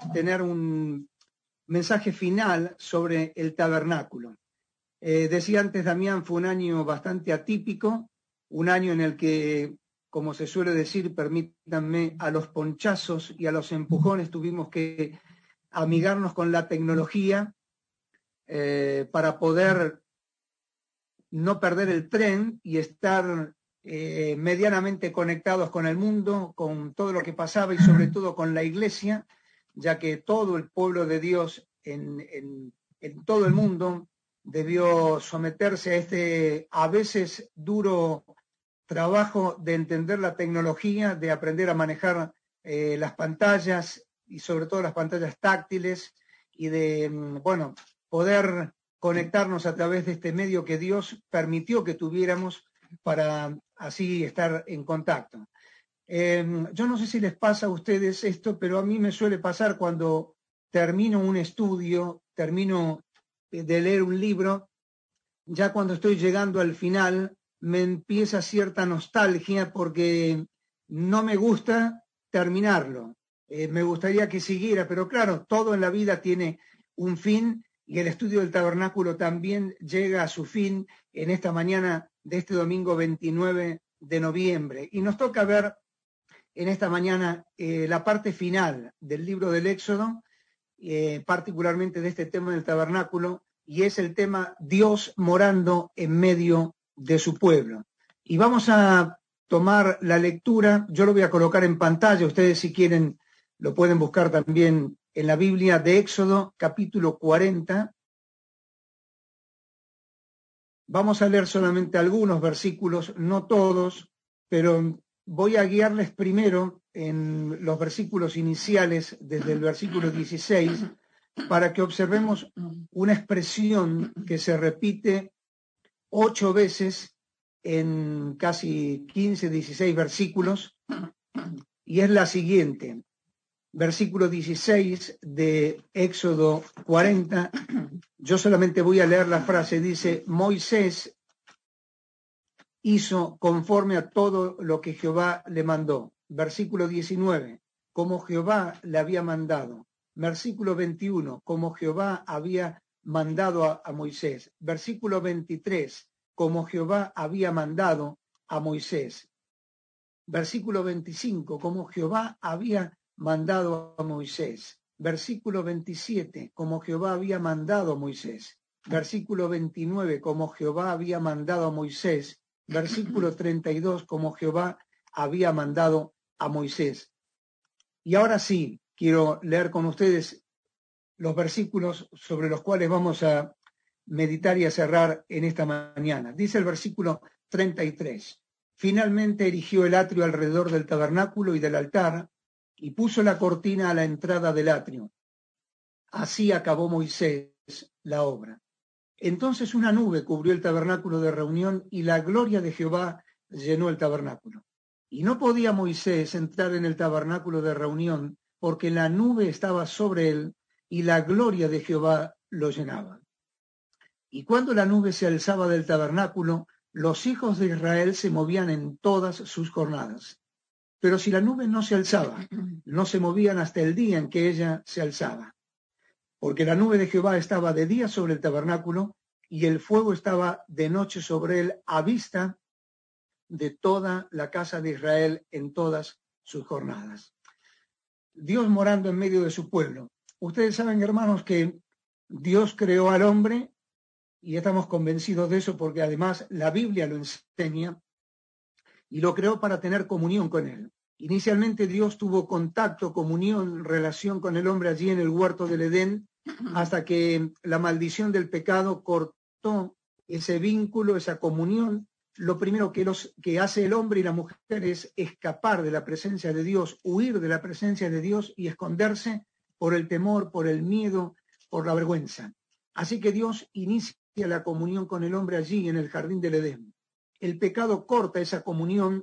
tener un mensaje final sobre el tabernáculo. Decía antes Damián, fue un año bastante atípico, un año en el que, como se suele decir, permítanme, a los ponchazos y a los empujones tuvimos que amigarnos con la tecnología para poder no perder el tren y estar medianamente conectados con el mundo, con todo lo que pasaba y sobre todo con la iglesia, ya que todo el pueblo de Dios en todo el mundo debió someterse a este a veces duro trabajo de entender la tecnología, de aprender a manejar las pantallas y sobre todo las pantallas táctiles y de, bueno, poder conectarnos a través de este medio que Dios permitió que tuviéramos para así estar en contacto. Yo no sé si les pasa a ustedes esto, pero a mí me suele pasar cuando termino un estudio, termino de leer un libro, ya cuando estoy llegando al final me empieza cierta nostalgia porque no me gusta terminarlo. Me gustaría que siguiera, pero claro, todo en la vida tiene un fin y el estudio del tabernáculo también llega a su fin en esta mañana de este domingo 29 de noviembre. Y nos toca ver en esta mañana la parte final del libro del Éxodo, particularmente de este tema del tabernáculo, y es el tema Dios morando en medio de su pueblo. Y vamos a tomar la lectura, yo lo voy a colocar en pantalla, ustedes si quieren lo pueden buscar también en la Biblia, de Éxodo capítulo 40. Vamos a leer solamente algunos versículos, no todos, pero voy a guiarles primero en los versículos iniciales, desde el versículo 16, para que observemos una expresión que se repite 8 veces en casi 15, 16 versículos, y es la siguiente. Versículo 16 de Éxodo 40, yo solamente voy a leer la frase, dice: Moisés hizo conforme a todo lo que Jehová le mandó. Versículo 19, como Jehová le había mandado. Versículo 21, como Jehová había mandado a Moisés. Versículo 23, como Jehová había mandado a Moisés. Versículo 25, como Jehová había mandado a Moisés. Versículo 27, como Jehová había mandado a Moisés. Versículo 29, como Jehová había mandado a Moisés. Versículo 32, como Jehová había mandado a Moisés. Y ahora sí, quiero leer con ustedes los versículos sobre los cuales vamos a meditar y a cerrar en esta mañana. Dice el versículo 33. Finalmente erigió el atrio alrededor del tabernáculo y del altar y puso la cortina a la entrada del atrio. Así acabó Moisés la obra. Entonces una nube cubrió el tabernáculo de reunión y la gloria de Jehová llenó el tabernáculo. Y no podía Moisés entrar en el tabernáculo de reunión porque la nube estaba sobre él y la gloria de Jehová lo llenaba. Y cuando la nube se alzaba del tabernáculo, los hijos de Israel se movían en todas sus jornadas. Pero si la nube no se alzaba, no se movían hasta el día en que ella se alzaba. Porque la nube de Jehová estaba de día sobre el tabernáculo y el fuego estaba de noche sobre él a vista de toda la casa de Israel en todas sus jornadas. Dios morando en medio de su pueblo. Ustedes saben, hermanos, que Dios creó al hombre y estamos convencidos de eso porque además la Biblia lo enseña y lo creó para tener comunión con él. Inicialmente Dios tuvo contacto, comunión, relación con el hombre allí en el huerto del Edén, hasta que la maldición del pecado cortó ese vínculo, esa comunión. Lo primero que hace el hombre y la mujer es escapar de la presencia de Dios, huir de la presencia de Dios y esconderse por el temor, por el miedo, por la vergüenza. Así que Dios inicia la comunión con el hombre allí en el jardín del Edén. El pecado corta esa comunión,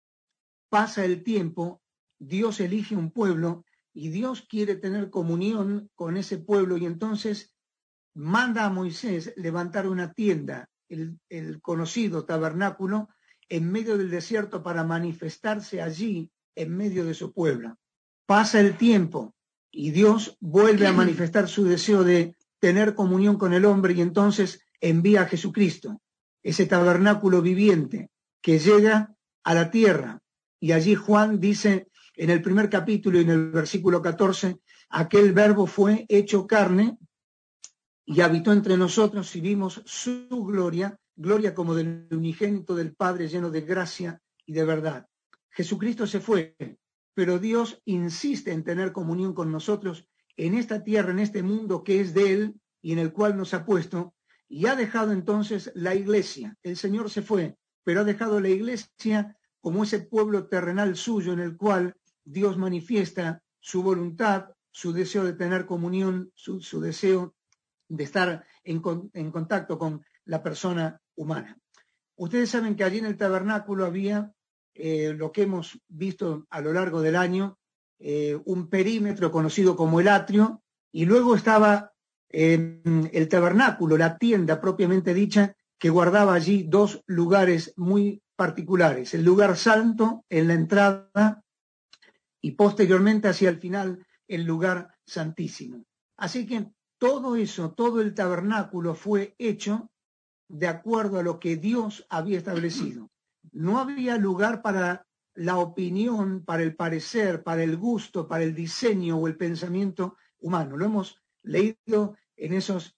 pasa el tiempo, Dios elige un pueblo y Dios quiere tener comunión con ese pueblo y entonces manda a Moisés levantar una tienda, el conocido tabernáculo, en medio del desierto para manifestarse allí en medio de su pueblo. Pasa el tiempo, y Dios vuelve a manifestar su deseo de tener comunión con el hombre y entonces envía a Jesucristo, ese tabernáculo viviente que llega a la tierra. Y allí Juan dice en el primer capítulo y en el versículo 14, aquel verbo fue hecho carne y habitó entre nosotros y vimos su gloria, gloria como del unigénito del Padre, lleno de gracia y de verdad. Jesucristo se fue, pero Dios insiste en tener comunión con nosotros en esta tierra, en este mundo que es de Él y en el cual nos ha puesto, y ha dejado entonces la iglesia. El Señor se fue, pero ha dejado la iglesia como ese pueblo terrenal suyo en el cual Dios manifiesta su voluntad, su deseo de tener comunión, su deseo de estar en contacto con la persona humana. Ustedes saben que allí en el tabernáculo había lo que hemos visto a lo largo del año, un perímetro conocido como el atrio, y luego estaba el tabernáculo, la tienda propiamente dicha, que guardaba allí dos lugares muy particulares, el lugar santo en la entrada y posteriormente hacia el final el lugar santísimo. Así que todo eso, todo el tabernáculo fue hecho de acuerdo a lo que Dios había establecido. No había lugar para la opinión, para el parecer, para el gusto, para el diseño o el pensamiento humano. Lo hemos leído en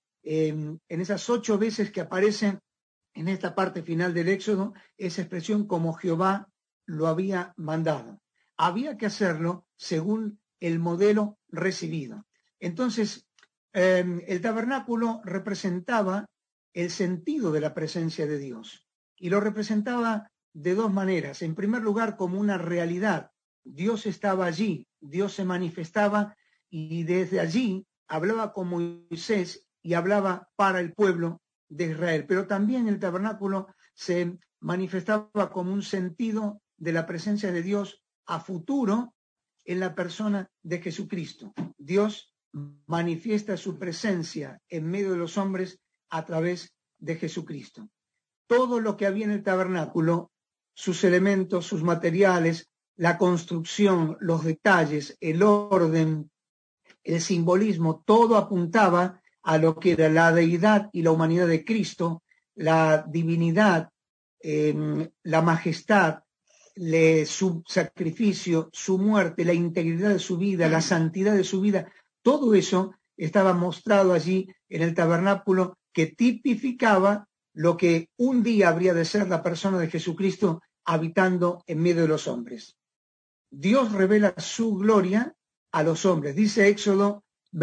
esas 8 veces que aparecen en esta parte final del Éxodo, esa expresión como Jehová lo había mandado. Había que hacerlo según el modelo recibido. Entonces, el tabernáculo representaba el sentido de la presencia de Dios y lo representaba de dos maneras. En primer lugar, como una realidad. Dios estaba allí, Dios se manifestaba y desde allí hablaba con Moisés y hablaba para el pueblo de Israel. Pero también el tabernáculo se manifestaba como un sentido de la presencia de Dios a futuro en la persona de Jesucristo. Dios manifiesta su presencia en medio de los hombres a través de Jesucristo. Todo lo que había en el tabernáculo, sus elementos, sus materiales, la construcción, los detalles, el orden, el simbolismo, todo apuntaba a lo que era la deidad y la humanidad de Cristo, la divinidad, la majestad, su sacrificio, su muerte, la integridad de su vida, la santidad de su vida. Todo eso estaba mostrado allí en el tabernáculo que tipificaba lo que un día habría de ser la persona de Jesucristo habitando en medio de los hombres. Dios revela su gloria a los hombres. Dice Éxodo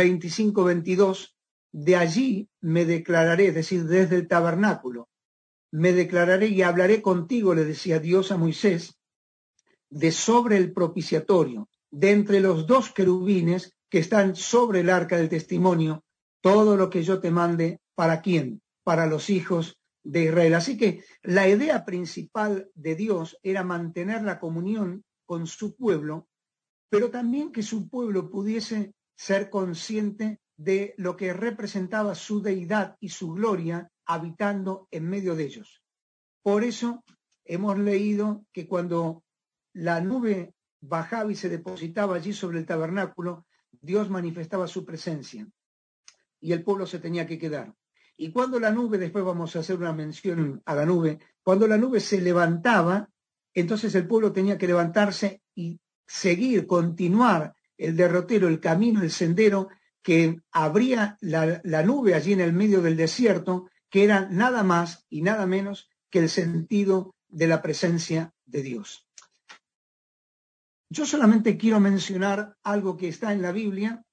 25:22, de allí me declararé, es decir, desde el tabernáculo, me declararé y hablaré contigo, le decía Dios a Moisés, de sobre el propiciatorio, de entre los 2 querubines que están sobre el arca del testimonio, todo lo que yo te mande, ¿para quién? Para los hijos de Israel. Así que la idea principal de Dios era mantener la comunión con su pueblo, pero también que su pueblo pudiese ser consciente de lo que representaba su deidad y su gloria habitando en medio de ellos. Por eso hemos leído que cuando la nube bajaba y se depositaba allí sobre el tabernáculo, Dios manifestaba su presencia y el pueblo se tenía que quedar. Y cuando la nube, después vamos a hacer una mención a la nube, cuando la nube se levantaba, entonces el pueblo tenía que levantarse y seguir, continuar el derrotero, el camino, el sendero que abría la nube allí en el medio del desierto, que era nada más y nada menos que el sentido de la presencia de Dios. Yo solamente quiero mencionar algo que está en la Biblia.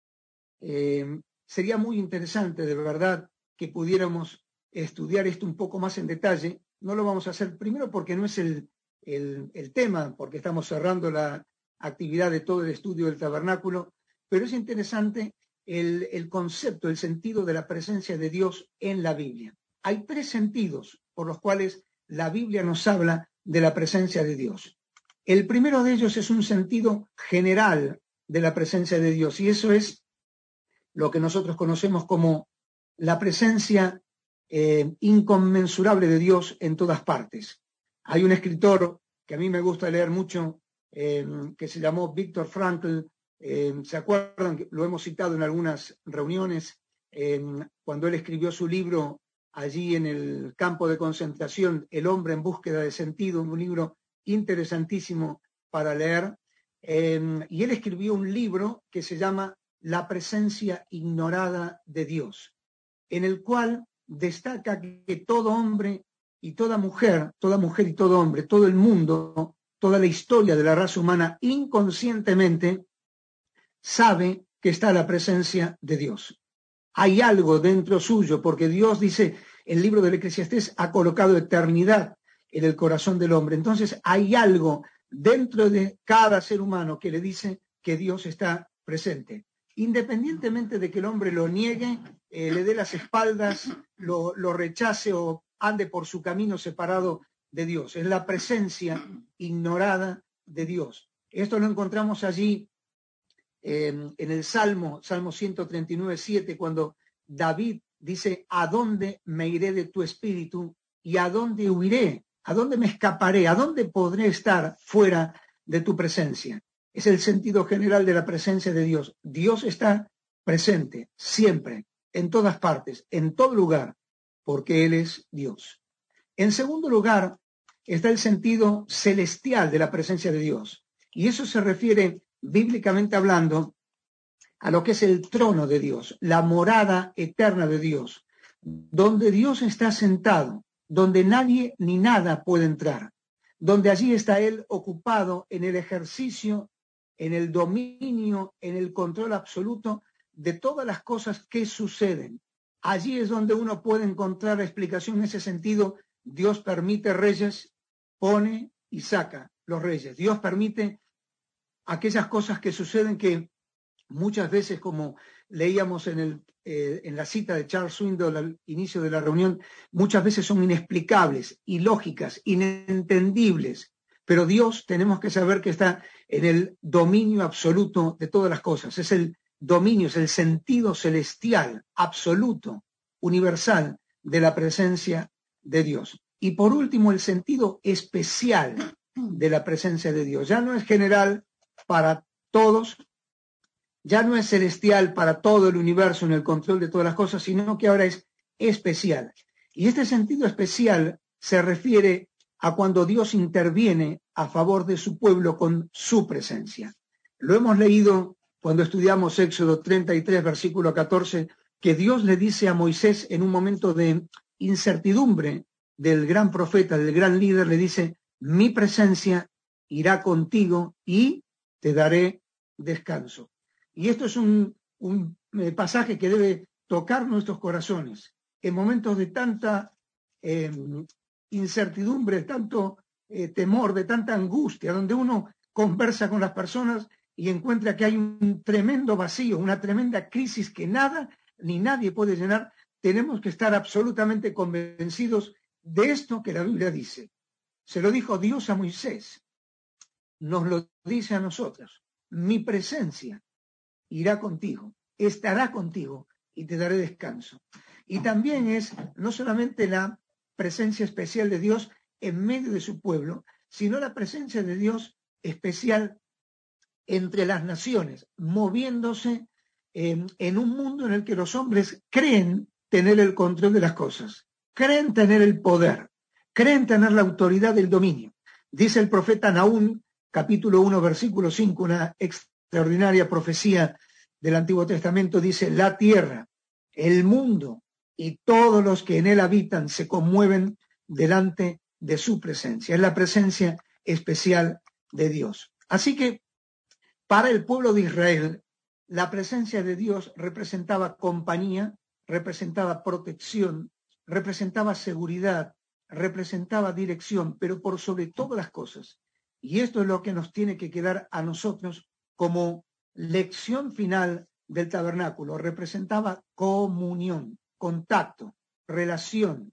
Sería muy interesante, de verdad, que pudiéramos estudiar esto un poco más en detalle. No lo vamos a hacer primero porque no es el tema, porque estamos cerrando la actividad de todo el estudio del tabernáculo, pero es interesante el concepto, el sentido de la presencia de Dios en la Biblia. Hay 3 sentidos por los cuales la Biblia nos habla de la presencia de Dios. El primero de ellos es un sentido general de la presencia de Dios, y eso es lo que nosotros conocemos como la presencia inconmensurable de Dios en todas partes. Hay un escritor que a mí me gusta leer mucho, que se llamó Viktor Frankl, ¿Se acuerdan que lo hemos citado en algunas reuniones? Cuando él escribió su libro allí en el campo de concentración, El hombre en búsqueda de sentido, un libro interesantísimo para leer. Y él escribió un libro que se llama La presencia ignorada de Dios, en el cual destaca que todo hombre y toda mujer y todo hombre, todo el mundo, toda la historia de la raza humana inconscientemente sabe que está la presencia de Dios. Hay algo dentro suyo, porque Dios dice, el libro del Eclesiastés ha colocado eternidad en el corazón del hombre. Entonces hay algo dentro de cada ser humano que le dice que Dios está presente. Independientemente de que el hombre lo niegue, le dé las espaldas, lo rechace o ande por su camino separado de Dios. Es la presencia ignorada de Dios. Esto lo encontramos allí en el Salmo 139:7, cuando David dice, ¿a dónde me iré de tu espíritu y a dónde huiré? ¿A dónde me escaparé? ¿A dónde podré estar fuera de tu presencia? Es el sentido general de la presencia de Dios. Dios está presente siempre, en todas partes, en todo lugar, porque Él es Dios. En segundo lugar, está el sentido celestial de la presencia de Dios. Y eso se refiere, bíblicamente hablando, a lo que es el trono de Dios, la morada eterna de Dios, donde Dios está sentado, donde nadie ni nada puede entrar, donde allí está Él ocupado en el ejercicio, en el dominio, en el control absoluto de todas las cosas que suceden. Allí es donde uno puede encontrar explicación en ese sentido. Dios permite reyes, pone y saca los reyes. Dios permite aquellas cosas que suceden que muchas veces, como leíamos en la cita de Charles Swindoll al inicio de la reunión, muchas veces son inexplicables, ilógicas, inentendibles. Pero Dios, tenemos que saber que está en el dominio absoluto de todas las cosas. Es el dominio, es el sentido celestial, absoluto, universal de la presencia de Dios. Y por último, el sentido especial de la presencia de Dios. Ya no es general para todos, ya no es celestial para todo el universo en el control de todas las cosas, sino que ahora es especial. Y este sentido especial se refiere a cuando Dios interviene a favor de su pueblo con su presencia. Lo hemos leído cuando estudiamos Éxodo 33, versículo 14, que Dios le dice a Moisés en un momento de incertidumbre del gran profeta, del gran líder, le dice, mi presencia irá contigo y te daré descanso. Y esto es un pasaje que debe tocar nuestros corazones en momentos de tanta incertidumbre, tanto temor, de tanta angustia, donde uno conversa con las personas y encuentra que hay un tremendo vacío, una tremenda crisis que nada ni nadie puede llenar. Tenemos que estar absolutamente convencidos de esto que la Biblia dice. Se lo dijo Dios a Moisés, nos lo dice a nosotros. Mi presencia irá contigo, estará contigo y te daré descanso. Y también es no solamente la presencia especial de Dios en medio de su pueblo, sino la presencia de Dios especial entre las naciones, moviéndose en un mundo en el que los hombres creen tener el control de las cosas, creen tener el poder, creen tener la autoridad del dominio. Dice el profeta Nahum, capítulo 1, versículo 5, una extraordinaria profecía del Antiguo Testamento, dice, la tierra, el mundo y todos los que en él habitan se conmueven delante de su presencia. Es la presencia especial de Dios. Así que para el pueblo de Israel, la presencia de Dios representaba compañía, representaba protección, representaba seguridad, representaba dirección, pero por sobre todas las cosas. Y esto es lo que nos tiene que quedar a nosotros como lección final del tabernáculo. Representaba comunión, contacto, relación,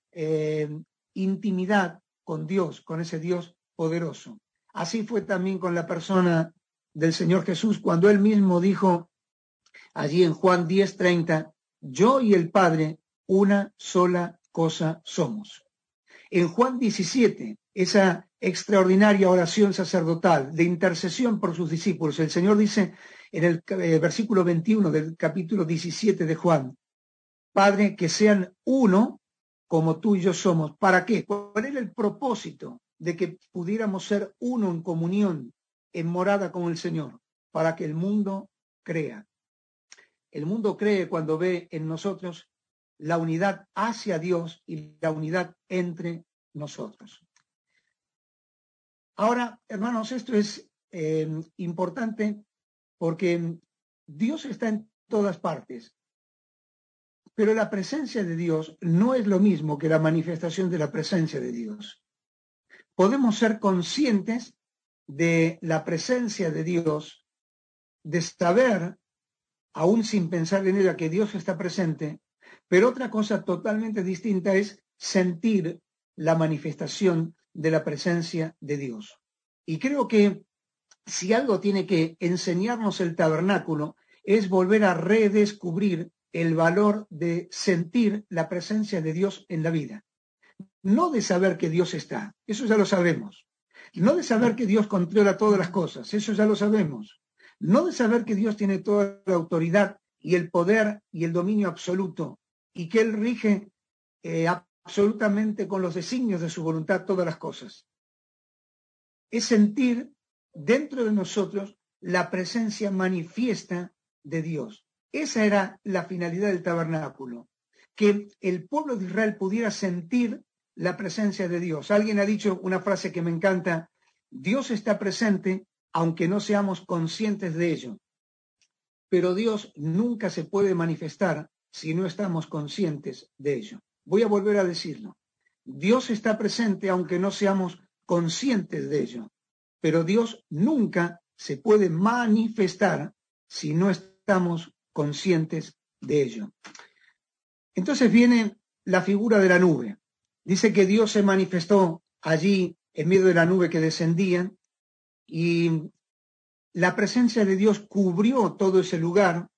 intimidad con Dios, con ese Dios poderoso. Así fue también con la persona del Señor Jesús, cuando él mismo dijo allí en Juan 10:30, yo y el Padre una sola cosa somos. En Juan 17, esa extraordinaria oración sacerdotal de intercesión por sus discípulos, el Señor dice, en el versículo 21 del capítulo 17 de Juan. Padre, que sean uno como tú y yo somos. ¿Para qué? ¿Cuál era el propósito de que pudiéramos ser uno en comunión, en morada con el Señor? Para que el mundo crea. El mundo cree cuando ve en nosotros la unidad hacia Dios y la unidad entre nosotros. Ahora, hermanos, esto es importante porque Dios está en todas partes, pero la presencia de Dios no es lo mismo que la manifestación de la presencia de Dios. Podemos ser conscientes de la presencia de Dios, de saber, aún sin pensar en ella, que Dios está presente, pero otra cosa totalmente distinta es sentir la manifestación de la presencia de Dios. Y creo que si algo tiene que enseñarnos el tabernáculo es volver a redescubrir el valor de sentir la presencia de Dios en la vida. No de saber que Dios está, eso ya lo sabemos. No de saber que Dios controla todas las cosas, eso ya lo sabemos. No de saber que Dios tiene toda la autoridad y el poder y el dominio absoluto y que Él rige absolutamente con los designios de su voluntad todas las cosas. Es sentir dentro de nosotros la presencia manifiesta de Dios. Esa era la finalidad del tabernáculo, que el pueblo de Israel pudiera sentir la presencia de Dios. Alguien ha dicho una frase que me encanta: Dios está presente aunque no seamos conscientes de ello, pero Dios nunca se puede manifestar si no estamos conscientes de ello. Voy a volver a decirlo. Dios está presente aunque no seamos conscientes de ello, pero Dios nunca se puede manifestar si no estamos conscientes de ello. Entonces viene la figura de la nube. Dice que Dios se manifestó allí en medio de la nube que descendía y la presencia de Dios cubrió todo ese lugar.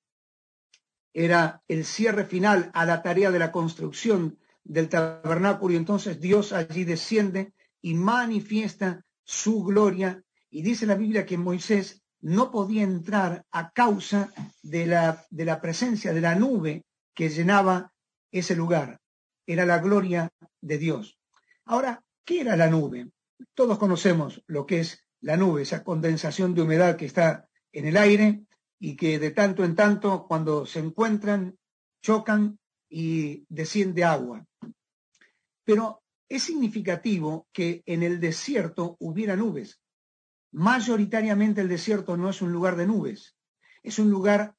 Era el cierre final a la tarea de la construcción del tabernáculo y entonces Dios allí desciende y manifiesta su gloria. Y dice la Biblia que Moisés no podía entrar a causa de la presencia de la nube que llenaba ese lugar. Era la gloria de Dios. Ahora, ¿qué era la nube? Todos conocemos lo que es la nube, esa condensación de humedad que está en el aire y que de tanto en tanto, cuando se encuentran, chocan y desciende agua. Pero es significativo que en el desierto hubiera nubes. Mayoritariamente el desierto no es un lugar de nubes, es un lugar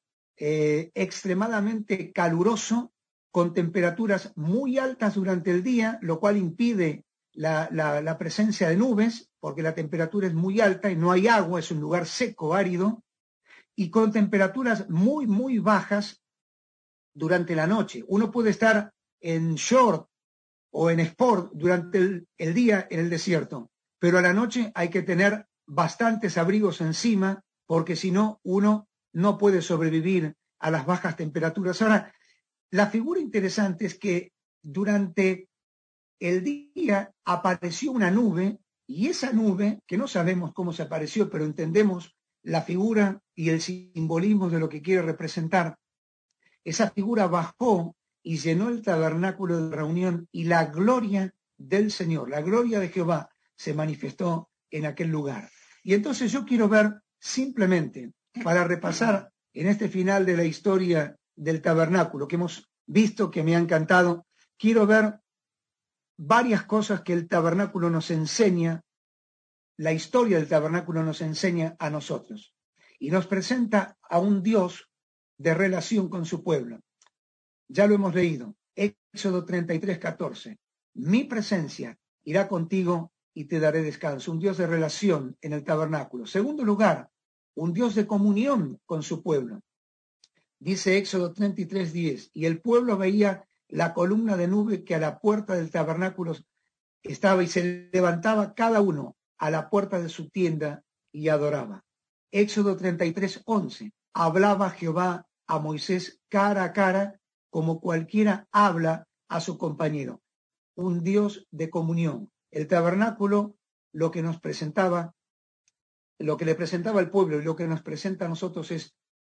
extremadamente caluroso, con temperaturas muy altas durante el día, lo cual impide la presencia de nubes, porque la temperatura es muy alta y no hay agua, es un lugar seco, árido, y con temperaturas muy, muy bajas durante la noche. Uno puede estar en short o en sport durante el día en el desierto, pero a la noche hay que tener bastantes abrigos encima, porque si no, uno no puede sobrevivir a las bajas temperaturas. Ahora, la figura interesante es que durante el día apareció una nube, y esa nube, que no sabemos cómo se apareció, pero entendemos la figura y el simbolismo de lo que quiere representar, esa figura bajó y llenó el tabernáculo de reunión y la gloria del Señor, la gloria de Jehová se manifestó en aquel lugar. Y entonces yo quiero ver simplemente, para repasar en este final de la historia del tabernáculo que hemos visto, que me ha encantado, quiero ver varias cosas que el tabernáculo nos enseña, la historia del tabernáculo nos enseña a nosotros. Y nos presenta a un Dios de relación con su pueblo. Ya lo hemos leído, Éxodo 33:14. Mi presencia irá contigo y te daré descanso. Un Dios de relación en el tabernáculo. Segundo lugar, un Dios de comunión con su pueblo. Dice Éxodo 33:10, y el pueblo veía la columna de nube que a la puerta del tabernáculo estaba y se levantaba cada uno a la puerta de su tienda y adoraba. Éxodo 33:11, hablaba Jehová a Moisés cara a cara como cualquiera habla a su compañero. Un Dios de comunión. El tabernáculo, lo que nos presentaba, lo que le presentaba al pueblo y lo que nos presenta a nosotros es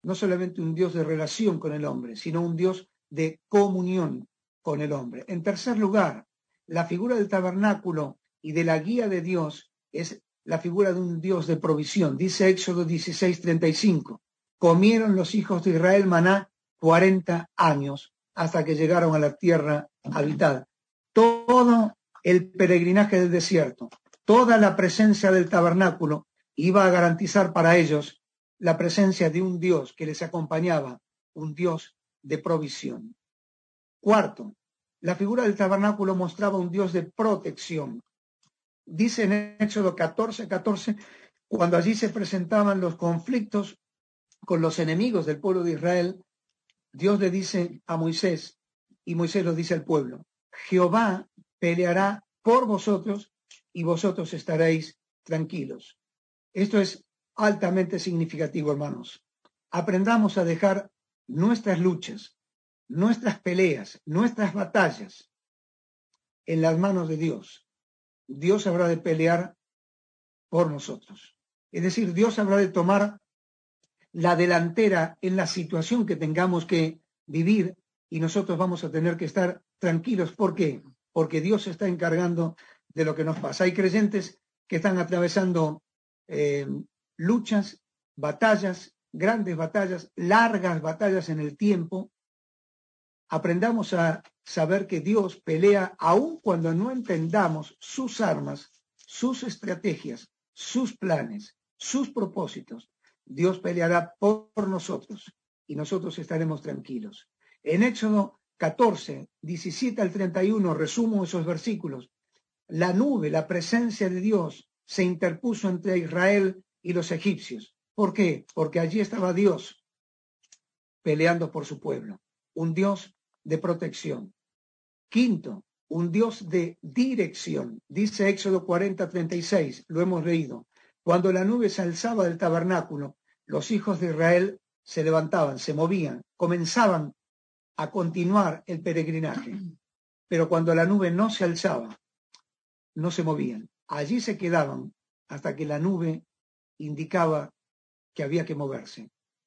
no solamente un Dios de relación con el hombre, sino un Dios de comunión con el hombre. En tercer lugar, la figura del tabernáculo y de la guía de Dios es la figura de un Dios de provisión. Dice Éxodo 16:35, comieron los hijos de Israel maná 40 años hasta que llegaron a la tierra habitada. Todo el peregrinaje del desierto, toda la presencia del tabernáculo iba a garantizar para ellos la presencia de un Dios que les acompañaba, un Dios de provisión. Cuarto, la figura del tabernáculo mostraba un Dios de protección. Dice en Éxodo 14:14, cuando allí se presentaban los conflictos con los enemigos del pueblo de Israel, Dios le dice a Moisés, y Moisés lo dice al pueblo, Jehová peleará por vosotros y vosotros estaréis tranquilos. Esto es altamente significativo, hermanos. Aprendamos a dejar nuestras luchas, nuestras peleas, nuestras batallas en las manos de Dios. Dios habrá de pelear por nosotros. Es decir, Dios habrá de tomar la delantera en la situación que tengamos que vivir y nosotros vamos a tener que estar tranquilos. ¿Por qué? Porque Dios se está encargando de lo que nos pasa. Hay creyentes que están atravesando luchas, batallas, grandes batallas, largas batallas en el tiempo. Aprendamos a saber que Dios pelea aun cuando no entendamos sus armas, sus estrategias, sus planes, sus propósitos. Dios peleará por nosotros y nosotros estaremos tranquilos. En Éxodo 14, 17 al 31, resumo esos versículos. La nube, la presencia de Dios, se interpuso entre Israel y los egipcios. ¿Por qué? Porque allí estaba Dios peleando por su pueblo. Un Dios de protección. Quinto, un Dios de dirección. Dice Éxodo 40:36, lo hemos leído. Cuando la nube se alzaba del tabernáculo, los hijos de Israel se levantaban, se movían, comenzaban a continuar el peregrinaje. Pero cuando la nube no se alzaba, no se movían. Allí se quedaban hasta que la nube indicaba que había que moverse.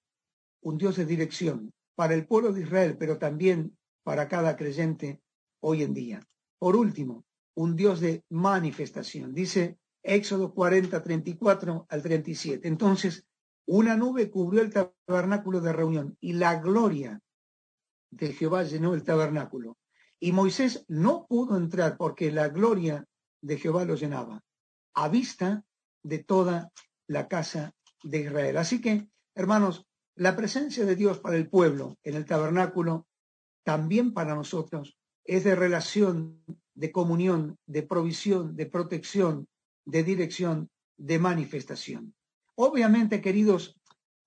Un Dios de dirección para el pueblo de Israel, pero también para cada creyente hoy en día. Por último, un Dios de manifestación. Dice Éxodo 40, 34 al 37. Entonces, una nube cubrió el tabernáculo de reunión y la gloria de Jehová llenó el tabernáculo. Y Moisés no pudo entrar porque la gloria de Jehová lo llenaba, a vista de toda la casa de Israel. Así que, hermanos, la presencia de Dios para el pueblo en el tabernáculo, también para nosotros, es de relación, de comunión, de provisión, de protección, de dirección, de manifestación. Obviamente, queridos,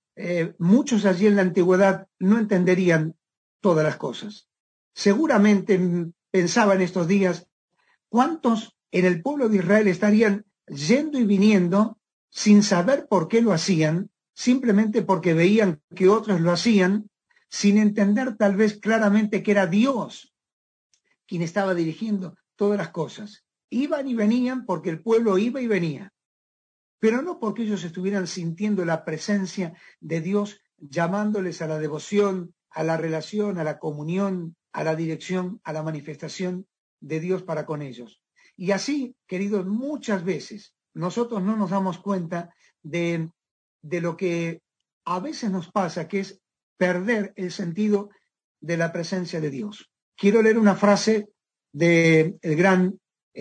muchos allí en la antigüedad no entenderían todas las cosas. Seguramente pensaba en estos días, ¿cuántos en el pueblo de Israel estarían yendo y viniendo sin saber por qué lo hacían, simplemente porque veían que otros lo hacían, sin entender tal vez claramente que era Dios quien estaba dirigiendo todas las cosas? Iban y venían porque el pueblo iba y venía, pero no porque ellos estuvieran sintiendo la presencia de Dios llamándoles a la devoción, a la relación, a la comunión, a la dirección, a la manifestación de Dios para con ellos. Y así, queridos, muchas veces nosotros no nos damos cuenta de lo que a veces nos pasa, que es perder el sentido de la presencia de Dios. Quiero leer una frase del gran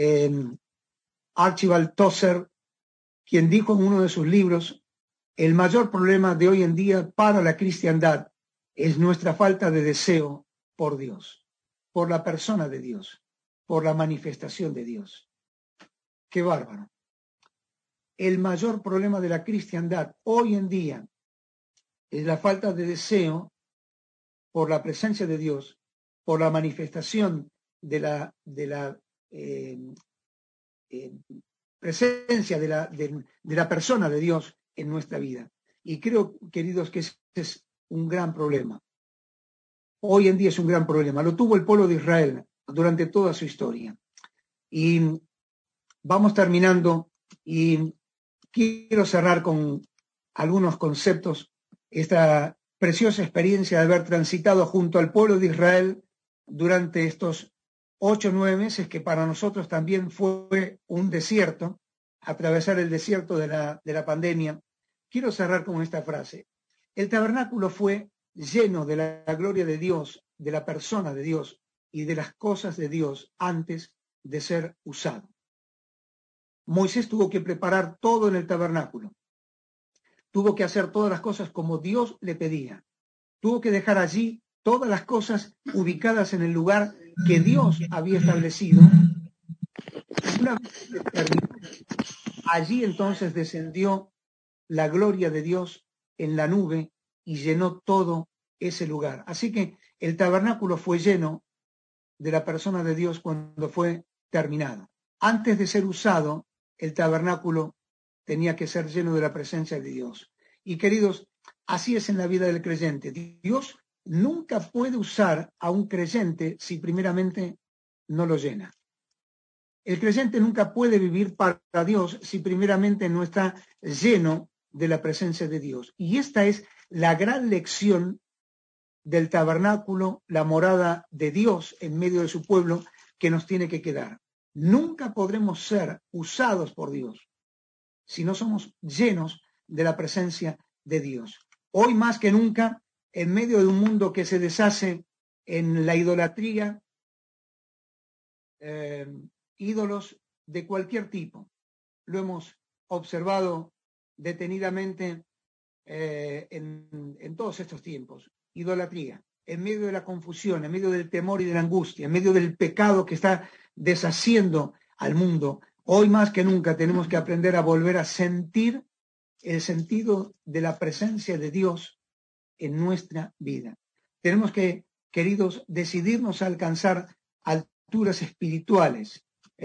Archibald Tozer, quien dijo en uno de sus libros, el mayor problema de hoy en día para la cristiandad es nuestra falta de deseo por Dios, por la persona de Dios, por la manifestación de Dios. ¡Qué bárbaro! El mayor problema de la cristiandad hoy en día es la falta de deseo por la presencia de Dios, por la manifestación de la presencia de la persona de Dios en nuestra vida. Y creo, queridos, que ese es un gran problema. Hoy en día es un gran problema. Lo tuvo el pueblo de Israel durante toda su historia. Y vamos terminando y quiero cerrar con algunos conceptos esta preciosa experiencia de haber transitado junto al pueblo de Israel durante estos 8 o 9 meses, que para nosotros también fue un desierto, atravesar el desierto de la pandemia. Quiero cerrar con esta frase. El tabernáculo fue lleno de la gloria de Dios, de la persona de Dios y de las cosas de Dios antes de ser usado. Moisés tuvo que preparar todo en el tabernáculo. Tuvo que hacer todas las cosas como Dios le pedía. Tuvo que dejar allí todas las cosas ubicadas en el lugar que Dios había establecido. Una vez que terminó, allí entonces descendió la gloria de Dios en la nube y llenó todo ese lugar. Así que el tabernáculo fue lleno de la persona de Dios cuando fue terminado. Antes de ser usado, el tabernáculo tenía que ser lleno de la presencia de Dios. Y queridos, así es en la vida del creyente. Dios nunca puede usar a un creyente si primeramente no lo llena. El creyente nunca puede vivir para Dios si primeramente no está lleno de la presencia de Dios. Y esta es la gran lección del tabernáculo, la morada de Dios en medio de su pueblo, que nos tiene que quedar. Nunca podremos ser usados por Dios si no somos llenos de la presencia de Dios. Hoy más que nunca, en medio de un mundo que se deshace en la idolatría, ídolos de cualquier tipo. Lo hemos observado detenidamente en todos estos tiempos. Idolatría, en medio de la confusión, en medio del temor y de la angustia, en medio del pecado que está deshaciendo al mundo. Hoy más que nunca tenemos que aprender a volver a sentir el sentido de la presencia de Dios en nuestra vida. Tenemos que, queridos, decidirnos a alcanzar alturas espirituales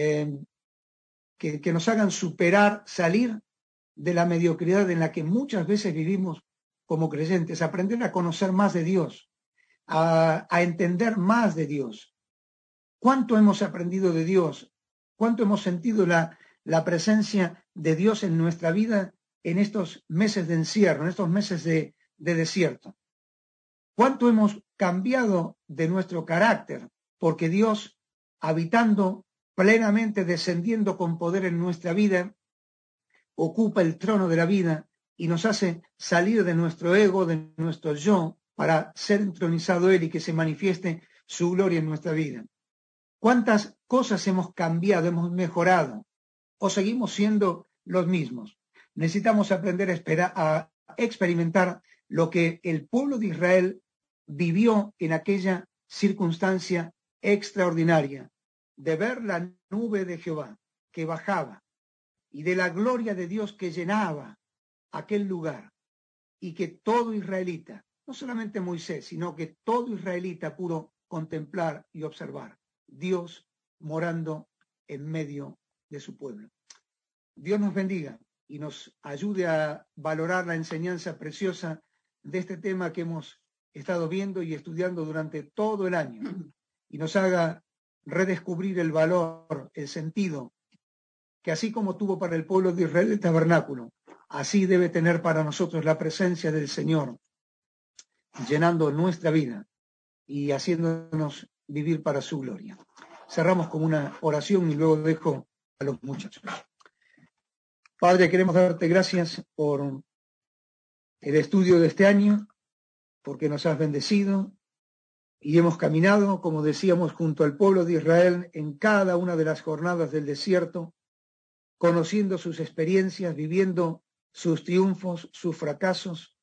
que nos hagan superar, salir de la mediocridad en la que muchas veces vivimos como creyentes, aprender a conocer más de Dios, a entender más de Dios. ¿Cuánto hemos aprendido de Dios? ¿Cuánto hemos sentido la presencia de Dios en nuestra vida en estos meses de encierro, en estos meses de desierto? ¿Cuánto hemos cambiado de nuestro carácter? Porque Dios, habitando plenamente, descendiendo con poder en nuestra vida, ocupa el trono de la vida y nos hace salir de nuestro ego, de nuestro yo, para ser entronizado Él y que se manifieste su gloria en nuestra vida. ¿Cuántas cosas hemos cambiado, hemos mejorado o seguimos siendo los mismos? Necesitamos aprender a experimentar lo que el pueblo de Israel vivió en aquella circunstancia extraordinaria, de ver la nube de Jehová que bajaba y de la gloria de Dios que llenaba aquel lugar, y que todo israelita, no solamente Moisés, sino que todo israelita pudo contemplar y observar Dios morando en medio de su pueblo. Dios nos bendiga y nos ayude a valorar la enseñanza preciosa de este tema que hemos estado viendo y estudiando durante todo el año, y nos haga redescubrir el valor, el sentido que así como tuvo para el pueblo de Israel el tabernáculo, así debe tener para nosotros la presencia del Señor, llenando nuestra vida y haciéndonos vivir para su gloria. Cerramos con una oración y luego dejo a los muchachos. Padre, queremos darte gracias por el estudio de este año, porque nos has bendecido y hemos caminado, como decíamos, junto al pueblo de Israel en cada una de las jornadas del desierto, conociendo sus experiencias, viviendo sus triunfos, sus fracasos,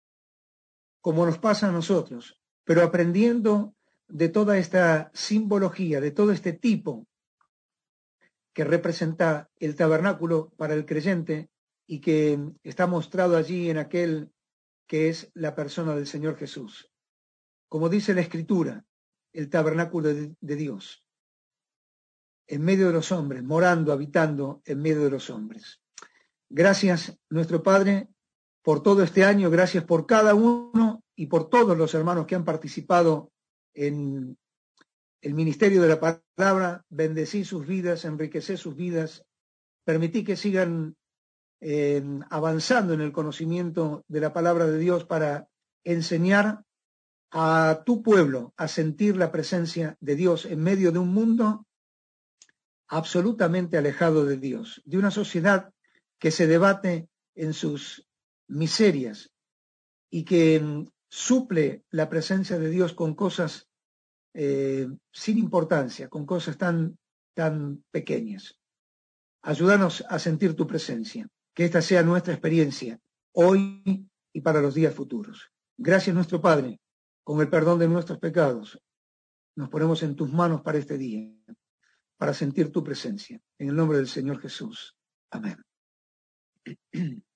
como nos pasa a nosotros, pero aprendiendo de toda esta simbología, de todo este tipo que representa el tabernáculo para el creyente y que está mostrado allí en aquel que es la persona del Señor Jesús. Como dice la Escritura, el tabernáculo de Dios, en medio de los hombres, morando, habitando en medio de los hombres. Gracias, nuestro Padre, por todo este año, gracias por cada uno y por todos los hermanos que han participado en el ministerio de la palabra. Bendecí sus vidas, enriquecí sus vidas, permití que sigan avanzando en el conocimiento de la palabra de Dios para enseñar a tu pueblo a sentir la presencia de Dios en medio de un mundo absolutamente alejado de Dios, de una sociedad que se debate en sus miserias y que suple la presencia de Dios con cosas sin importancia, con cosas tan pequeñas. Ayúdanos a sentir tu presencia, que esta sea nuestra experiencia hoy y para los días futuros. Gracias, nuestro Padre, con el perdón de nuestros pecados, nos ponemos en tus manos para este día, para sentir tu presencia. En el nombre del Señor Jesús. Amén.